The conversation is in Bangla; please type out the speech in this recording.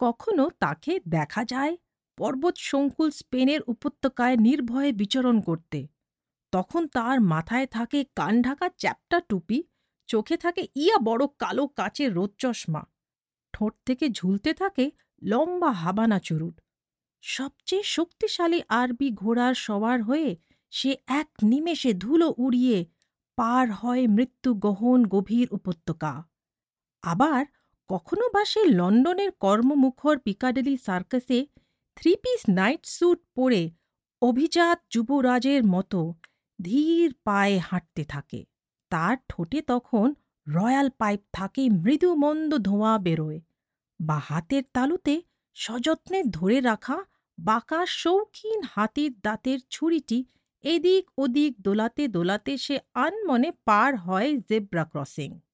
কখনো তাকে দেখা যায় পর্বত সংকুল স্পেনের উপত্যকায় নির্ভয়ে বিচরণ করতে। তখন তার মাথায় থাকে কানঢাকা চ্যাপ্টা টুপি, চোখে থাকে ইয়া বড় কালো কাচের রোদ চশমা, ঠোঁট থেকে ঝুলতে থাকে লম্বা হাবানা চুরুট। সবচেয়ে শক্তিশালী আরবি ঘোড়ার সওয়ার হয়ে সে এক নিমেষে ধুলো উড়িয়ে পার হয় মৃত্যু গহন গভীর উপত্যকা। আবার কখনো বা সে লন্ডনের কর্মমুখর পিকাডেলি সার্কাসে থ্রি পিস নাইট স্যুট পরে অভিজাত যুবরাজের মতো ধীর পায়ে হাঁটতে থাকে। তার ঠোঁটে তখন রয়্যাল পাইপ থাকে, মৃদু মন্দ ধোঁয়া বেরোয়, বা হাতের তালুতে সযত্নে ধরে রাখা বাঁকা শৌখিন হাতির দাঁতের ছুরিটি এদিক ওদিক দোলাতে দোলাতে সে আনমনে পার হয় জেব্রা ক্রসিং।